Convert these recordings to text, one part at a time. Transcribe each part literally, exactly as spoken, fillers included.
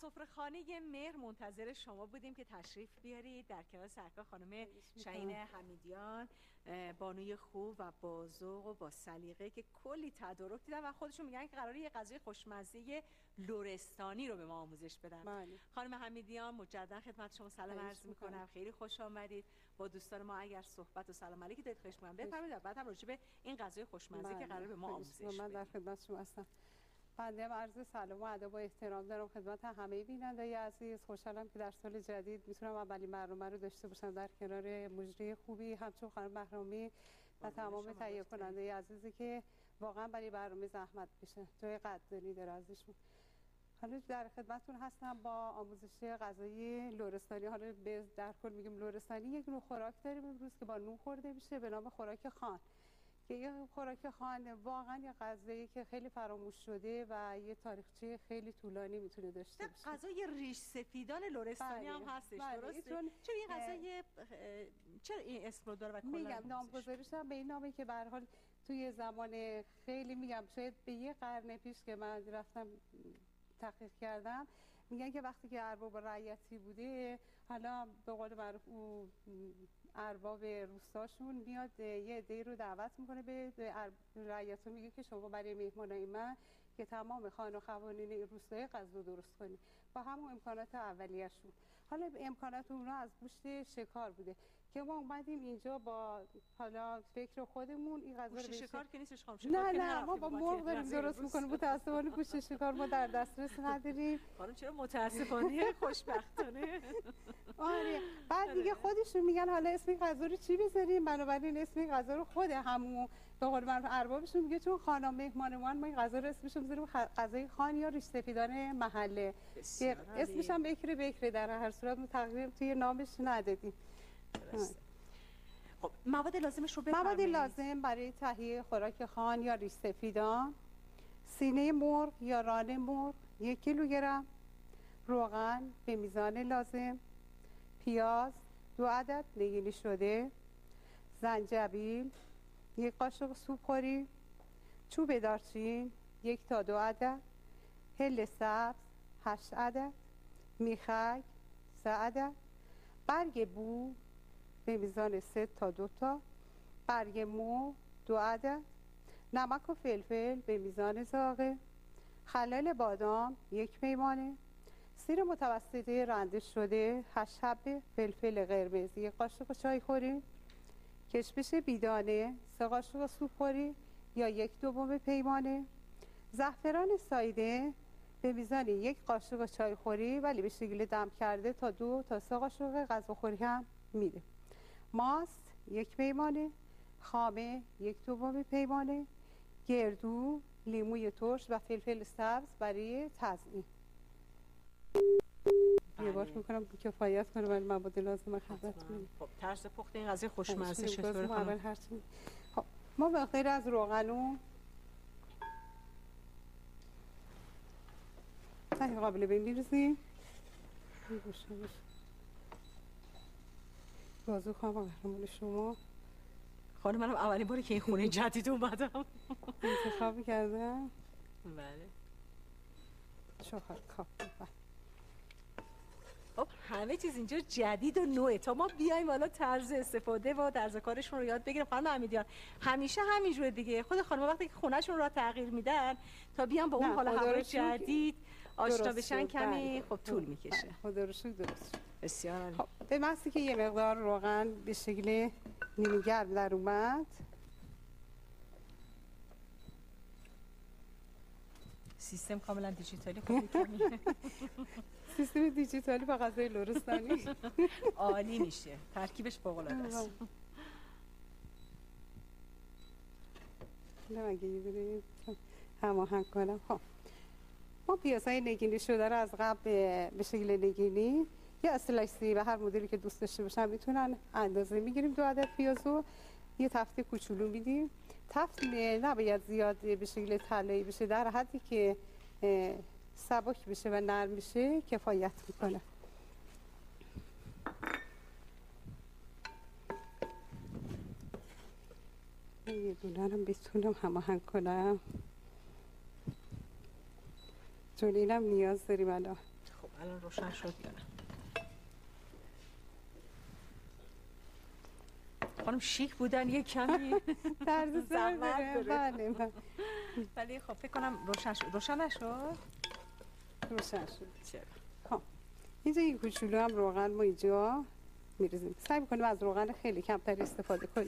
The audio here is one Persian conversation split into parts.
سفره‌خانه مهر منتظر شما بودیم که تشریف بیارید. در کنار سرکار خانم شهین حمیدیان، بانوی خوب و با ذوق و با سلیقه که کلی تدارک دیدن و خودشون میگن که قراره یه غذای خوشمزه لرستانی رو به ما آموزش بدن. بله. خانم حمیدیان مجددا خدمت شما سلام عرض میکنم، خیلی خوش آمدید. با دوستان ما اگر صحبت و سلام علیکی دارید خواهش می‌کنم بفرمایید، بعد هم راجع به این غذای خوشمزه بله. که قراره به ما آموزش بدید. من در خدمت شما هستم. بنده هم عرض سلام و ادب و احترام دارم خدمت همه بینندگان عزیز. خوشحالم که در سال جدید میتونم اولین برنامه رو داشته باشم در کنار مجری خوبی همچون خانم بهرامی و تمام تهیه کننده عزیزی که واقعا برای برنامه زحمت بشه، جای قدردانی داره ازشون. حالا در خدمتتون هستم با آموزش غذای لرستانی. حالا به در کل میگیم لرستانی. یک نوع خوراک داریم امروز که با نون خورده میشه به نام خوراک خوان، که یه خوراک خوان واقعا یه غذایی که خیلی فراموش شده و یه تاریخچه خیلی طولانی میتونه داشته باشه. غذای ریش سفیدان لرستانی هم هستش، بله. درسته؟ چون چرا این غذای چرا این اسم رو داره و کلا میگم نامگذاریش هم به این نامه که به هر حال توی زمان خیلی میگم شاید به یه قرن پیش که من رفتم تحقیق کردم، میگن که وقتی که ارباب رعیتی بوده، حالا به قول معروف او ارباب روستاشون میاد یه عده‌ای رو دعوت میکنه به رعیت‌ها، میگه که شما برای مهمانای من که تمام خان و خوانین روستای غذا درست کنید با همون امکانات اولیه‌شون. حالا امکانات اونا از گوشت شکار بوده که ما اومدیم اینجا با حالا فکر خودمون این غذا رو شکار که نیستش خانم، نه نه ما با مرغ داریم درست میکنیم. متأسفانه گوشت شکار ما در دسترس نداریم. خانم چرا متأسفانه؟ خوشبختانه. آره. بعد دیگه خودشون میگن حالا اسم غذا رو چی بذاریم، بنابراین اسم غذا رو خود همون به قول من اربابشون میگه چون خانم مهمانمان ما این غذا رو اسمش رو بذاریم غذای خان یا ریش سفیدان محله که اسمش هم بکره بکره در هر صورت ما تقریبا توی نامش ندادیم. خب مواد لازمش رو بفرمایید. مواد لازم برای تهیه خوراک خان یا ریش سفیدان: سینه مرغ یا ران مرغ یک کیلوگرم، روغن به میزان لازم، پیاز دو عدد نگینی شده، زنجبیل یک قاشق سوپخوری، چوب دارچین یک تا دو عدد، هل سبز هشت عدد، میخک سه عدد، برگ بو به میزان سه تا دو تا، برگ مو دو عدد، نمک و فلفل به میزان ذائقه، خلال بادام یک پیمانه، سیر متوسطه رنده شده هشت حبه، فلفل قرمز یک قاشق چای خوری، کشمش بیدانه سه قاشق سوپخوری یا یک دوم پیمانه، زعفران سایده به میزان یک قاشق چای خوری ولی به شکل دم کرده تا دو تا سه قاشق غذاخوری هم میده، ماست یک پیمانه، خامه یک دوم پیمانه، گردو، لیموی ترش و فلفل سبز برای تزیین. یه بار میکنم کفایت کنه ولی مواد لازم خدمتتون. خب طرز پخت این غذای خوشمزه چطوره خانم؟ خب ما به غیر از روغن و نه قابل به میریزیم بازو خواهم قهرمان شما. خانم منم اولین باری که این خونه جدید اومدم انتخاب کردم. بله چهار کاپ. خب همه چیز اینجا جدید و نوعه تا ما بیایم حالا طرز استفاده و طرز کارشون رو یاد بگیریم. خانم حمیدیان همیشه همینجوره دیگه، خود خانم وقتی که خونه‌شون رو تغییر میدن تا بیان با اون حالا هوای جدید آشنا بشن کمی خب طول میکشه. خدا رو شکر درست. بسیار عالی. خب به محضی که یه مقدار روغن به شکل نیمه گرم در اومد، سیستم کاملا دیجیتالی خوبی کمی سیستم دیجیتالی با غذای لرستانی عالی میشه، ترکیبش فوق‌العاده است. نه اگه یه بره هماهنگ کنم. خب ما پیازهای نگینی شده رو از قبل به شکل نگینی یا اسلایسی و هر مدلی که دوست داشته باشن میتونن اندازه میگیریم. دو عدد پیازو یه تفته کوچولو میدیم. تفت نباید زیاد به شکل طلایی بشه، در حدی که سبک بشه و نرم بشه کفایت میکنه. یه دونه رو بتونم هماهنگ کنم چون اینم نیاز داریم الان. خب الان روشن شد یا نه؟ خانم شیک بودن یه کمی طرز زحمت داره. بله بله. ولی خب فکر کنم روشن شد. روشن نشد؟ روشن شد. چرا؟ خب اینجا یک کوچولو هم روغن ما اینجا میریزیم. سعی می‌کنیم از روغن خیلی کمتر استفاده کنیم.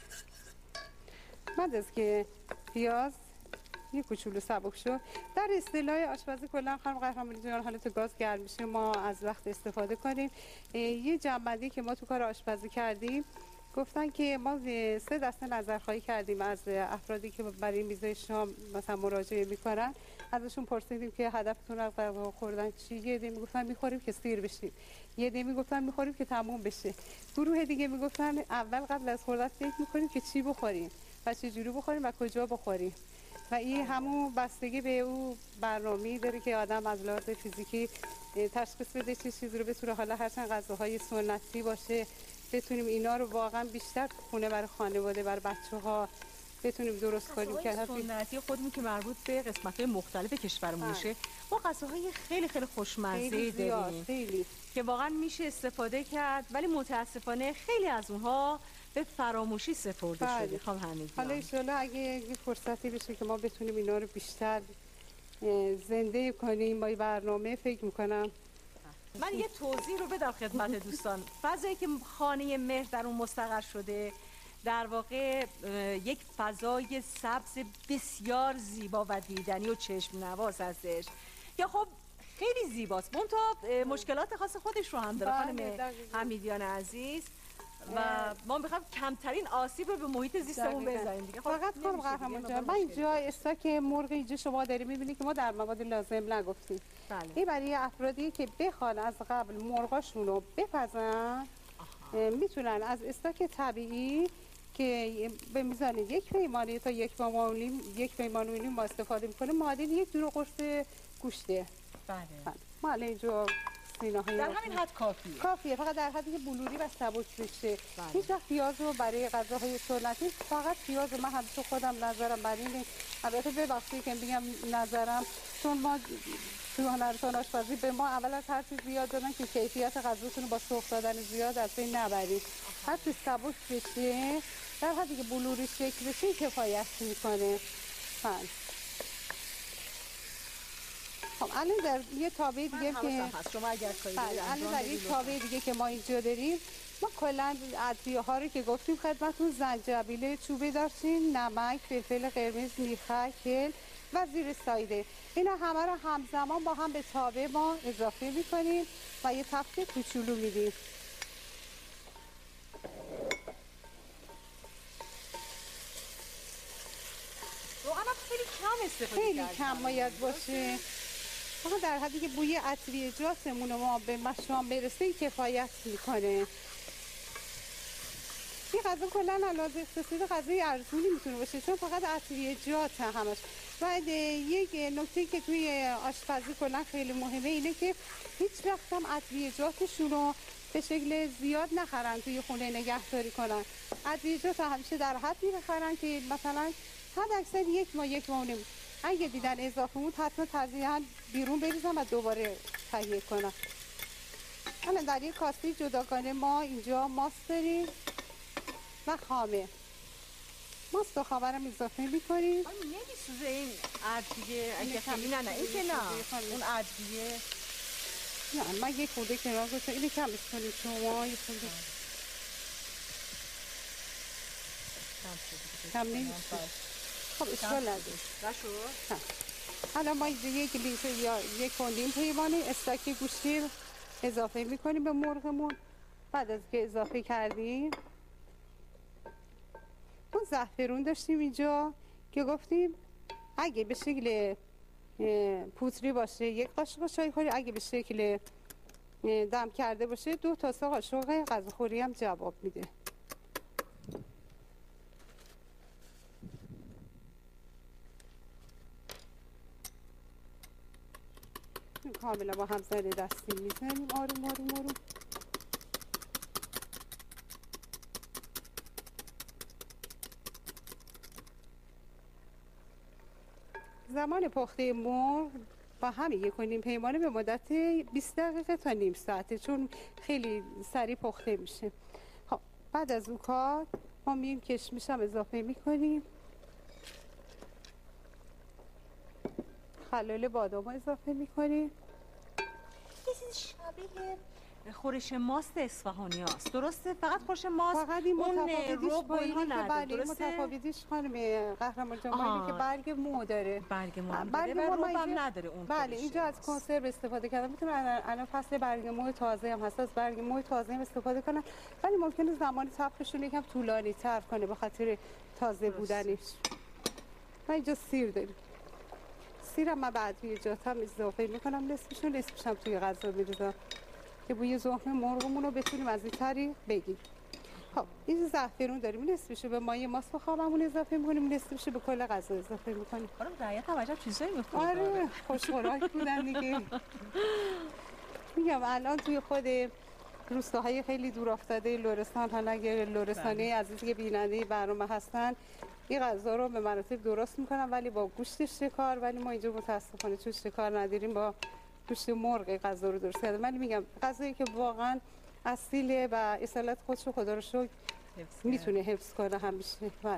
بعد از که پیاز یه کوچولو سبک شد، در اصطلاح آشپزی کلا خانم قهرمانی جان حالا تو گاز گرم میشه ما از وقت استفاده کنیم. یه جنبندی که ما تو کار آشپزی کردیم گفتن که ما سه دسته نظرخواهی کردیم از افرادی که برای میزای شام مثلا مراجعه میکنن. ازشون پرسیدیم که هدفتون از غذا خوردن چی؟ یه عده میگفتن میخوریم که سیر بشیم، یه عده میگفتن میخوریم که تموم بشه، گروه دیگه میگفتن اول قبل از خوردن فکر میکنیم که چی بخوریم و چه جوری بخوریم و کجا بخوریم. و این همون بستگی به او برنامه‌ای داره که آدم از لحاظ فیزیکی تشخیص بده چه چیزی رو به صورت حالا هرچند غذاهای سنتی باشه بتونیم اینا رو واقعا بیشتر خونه برای خانواده برای بچه‌ها بتونیم درست کنیم که سنتی خودمون که مربوط به قسمت‌های مختلف کشورمون میشه. ما غذاهای خیلی خیلی خوشمزه داریم خیلی. که واقعا میشه استفاده کرد، ولی متاسفانه خیلی از اونها به فراموشی سپرده بله. شده. خب همین حالا ان شاءالله اگه یه فرصتی بشه که ما بتونیم اینا رو بیشتر زنده کنیم با این برنامه فکر میکنم. من یه توضیح رو بدم خدمت دوستان. فضایی که خانه مهر در اون مستقر شده در واقع یک فضای سبز بسیار زیبا و دیدنی و چشم نواز هستش یا خب خیلی زیباست. منتها مشکلات خاص خودش رو هم داره خانم حمیدیان عزیز و ما میخوام کمترین آسیب رو به محیط زیستمون بزنیم دیگه. فقط خانم قهرمان جان من اینجا استاک مرغ اینجا شما داری میبینی که ما در مواد لازم نگفتیم. بله. این برای افرادی که بخوان از قبل مرغاشون رو بپزن میتونن از استاک طبیعی که به میزان یک پیمانه تا یک پیمانه یک پیمانه ما استفاده میکنیم معادل یک دونه قرص گوشته. بله. ما الان اینجا سینه‌های در همین حد کافیه. کافیه فقط در حدی که بلوری و سبک بشه. هیچ وقت پیاز رو برای غذاهای سنتی فقط پیاز رو من همیشه خودم نظرم بر اینه، البته ببخشید که میگم نظرم چون ما تو هنرستان آشپزی به ما اول از هر چیز زیاد دادن که کیفیت غذاتون رو با سرخ دادن زیاد از بین نبرید. هر چیز سبک بشه در حدی که بلوری شکل بشه کفایت میکنه. بله. خب الان در یه تابع دیگه که شما اگر کاری دارید الان در یه تابع دیگه که ما اینجا داریم ما کلا ادویه ها رو که گفتیم خدمتتون زنجبیل چوبه داشتیم، نمک، فلفل قرمز، میخک، هل و زیر سایده. اینا همه رو همزمان با هم به تابع ما اضافه میکنیم و یه تفت کوچولو میدیم. روغن خیلی کم استفاده خیلی کم باید باشه. فقط در حدی که بوی عطریه جاتمون ما به مشام برسه کفایت میکنه. این غذا کلا علاوه اقتصادی غذای ارزونی میتونه باشه چون فقط عطریه جات همش. بعد یک نکته که توی آشپزی کلا خیلی مهمه اینه که هیچ وقت هم عطریه جاتشون رو به شکل زیاد نخرن توی خونه نگهداری کنن. عطریه جات همیشه در حدی بخرن که مثلا حد اکثر یک ماه یک ماه نمی اگه دیدن اضافه بود حتما تزریعاً بیرون بریزم و دوباره تهیه کنم. الان در یک کاسه جداگانه ما اینجا ماست داریم و خامه. ماست و خامه رو اضافه می‌کنیم. نمی‌سوزه این ادویه اگه خیلی نه نه این که نه اون ادویه نه من یک خورده کنار گذاشتم اینو کم کنید شما یک خورده کم نمیشه. خب اشکال نداره. نشو. حالا ما یک لیتر یا یک کندیم پیمانه استاک گوشتی اضافه میکنیم به مرغمون. بعد از که اضافه کردیم اون زعفرون داشتیم اینجا که گفتیم اگه به شکل پودری باشه یک قاشق چای خوری، اگه به شکل دم کرده باشه دو تا سه قاشق غذاخوری هم جواب میده. کاملا با هم زده دستی میزنیم آروم آروم آروم. زمان پخته مرغ با همین یک و نیم پیمانه به مدت بیست دقیقه تا نیم ساعته، چون خیلی سریع پخته میشه. خب بعد از اون کار ما مییم کشمش هم اضافه میکنیم، خلال بادام اضافه میکنیم. یه چیز شبیه خورش ماست اصفهانی هست، درسته؟ فقط خورش ماست، فقط این اون متفاوتیش روب با اینه که نداره، بله متفاوتیش خانم قهرمان جان آها. اینه که برگ مو داره، برگ مو هم برگ داره و مو روب هم اینجا- نداره اون بله خورش اینجا از ماست. کنسرو استفاده کردن، میتونن الان فصل برگ مو تازه هم هست، از برگ مو تازه هم استفاده کنن، ولی ممکنه زمان طبخشون یکم طولانی تر کنه به خاطر تازه درسته. بودنش. من اینجا سیر داریم، سیرم من بعد جات هم اضافه میکنم، نصفشون نصفش هم توی غذا میریزم که بوی ذوق مرغمون رو بتونیم از این طریق بگیریم. خب این زعفرون داریم، نصفش به مایه ماست و خوابمون اضافه میکنیم، نصفش به کل غذا اضافه میکنیم. خانم رعیت هم عجب چیزایی میخوره. آره خوش خوراک بودن دیگه. میگم الان توی خود روستاهای خیلی دور افتاده لرستان، حالا اگه لرستانی عزیزی که بیننده برنامه هستن این غذا رو به مراتب درست میکنن ولی با گوشت شکار، ولی ما اینجا متاسفانه چون شکار نداریم با گوشت مرغ غذا رو درست کردم. ولی میگم غذایی که واقعا اصیله و اصالت خودش رو خدا رو شکر میتونه حفظ کنه همیشه. بله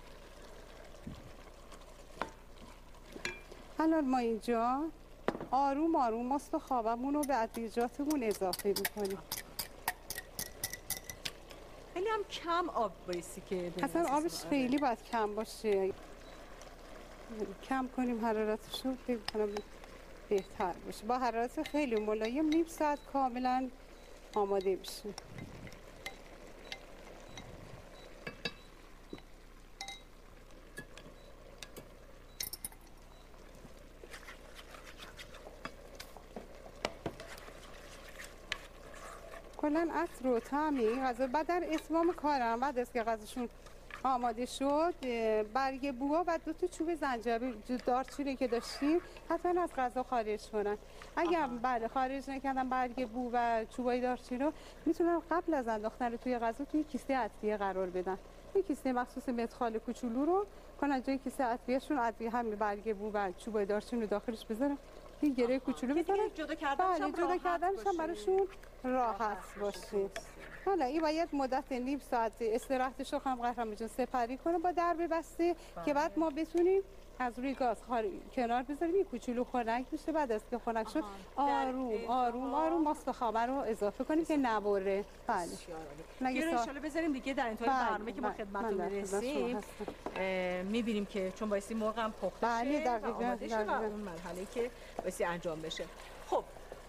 الان ما اینجا آروم آروم ماست و خوابمون رو به ادویجاتمون اضافه میکنیم. خیلی هم کم آب بایستی که اصلا آبش خیلی باید کم باشه، کم کنیم حرارتش رو فکر کنم بهتر باشه. با حرارت خیلی ملایم نیم ساعت کاملا آماده میشه. کلا عطر و طعم این غذا بعد در اتمام کارم بعد از که غذاشون آماده شد برگ بوها و دو تا چوب زنجبیل دارچینی که داشتیم حتما از غذا خارج کنن. اگر بعد خارج نکردن برگ بو و چوبای دارچین رو میتونن قبل از انداختن توی غذا توی کیسه ادویه قرار بدن. این کیسه مخصوص مدخال کوچولو رو کنن جای کیسه ادویهشون ادویه همین برگ بو و چوبای دارچین رو داخلش بذارن. این گره کوچولو که بذارن. دیگه جدا کردنش هم بله جدا راحت کردنش هم باشه. براشون راحت باشه. حالا این باید مدت نیم ساعت استراحتش رو خانم قهرمان جان سپری کنه با در بسته که بعد ما بتونیم از روی گاز کنار بذاریم این کوچولو خنک بشه. بعد از که خنک شد آروم آروم آروم ماست و خامه رو اضافه کنیم که نبره. بله نگه ان شاءالله بذاریم دیگه در انتهای برنامه که ما خدمتتون میرسیم میبینیم که چون بایستی مرغ هم پخته بله شه دقیقاً و آماده شه و اون مرحله که بایستی انجام بشه. خب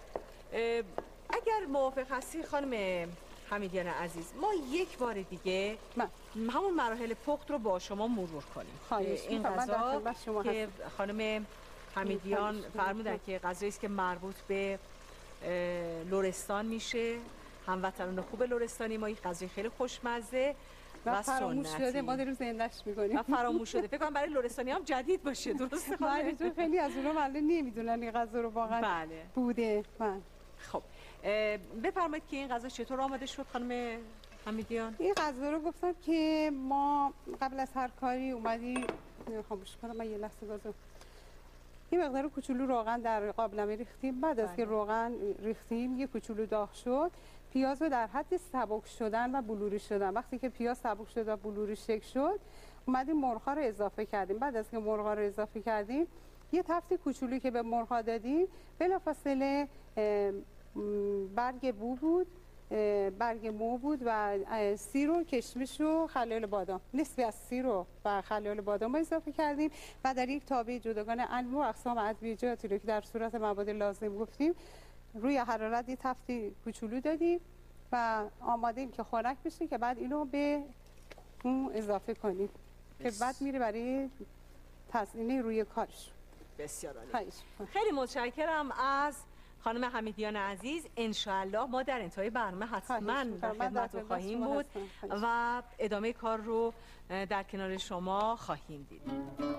اگر موافق هستی خانم حمیدیان عزیز ما یک بار دیگه من. همون مراحل پخت رو با شما مرور کنیم. این غذا که خانم حمیدیان فرمودن که غذایی است که مربوط به لرستان میشه، هموطنان خوب لرستانی ما، یک غذای خیلی خوشمزه و, و فراموش شده ما داریم زنده‌اش می‌کنیم و فراموش شده. فکر کنم برای لرستانی هم جدید باشه. درسته خانم؟ بله خیلی از اونها معلوم نمیدونن این غذا رو واقعا بله. بوده. من خب بفرمایید که این غذا چطور آماده شد خانم حمیدیان؟ این غذا رو گفتم که ما قبل از هر کاری اومدیم خاموش کنم من یه لحظه گازو این مقدار کوچولو روغن در قابلمه ریختیم. بعد از که روغن ریختیم یه کوچولو داغ شد پیاز رو در حد سبک شدن و بلوری شدن. وقتی که پیاز سبک شد و بلوری شکل شد اومدیم مرغ‌ها رو اضافه کردیم. بعد از که مرغ‌ها رو اضافه کردیم یه تفت کوچولویی که به مرغ‌ها دادیم بلافاصله برگ بو بود، برگ مو بود و سیر و کشمش و خلال بادام، نصفی از سیر و خلال بادام اضافه کردیم و در یک تابع جداگانه انواع و اقسام ادویه‌جاتی رو که در صورت مواد لازم گفتیم روی حرارت یه تفتی کوچولو دادیم و آماده ایم که خنک بشه که بعد اینو به اون اضافه کنیم که بعد میره برای تزیین روی کارش. بسیار عالی. خیلی متشکرم از خانم حمیدیان عزیز. انشاءالله ما در انتهای برنامه حتما در خدمت خواهیم بود و ادامه کار رو در کنار شما خواهیم دید.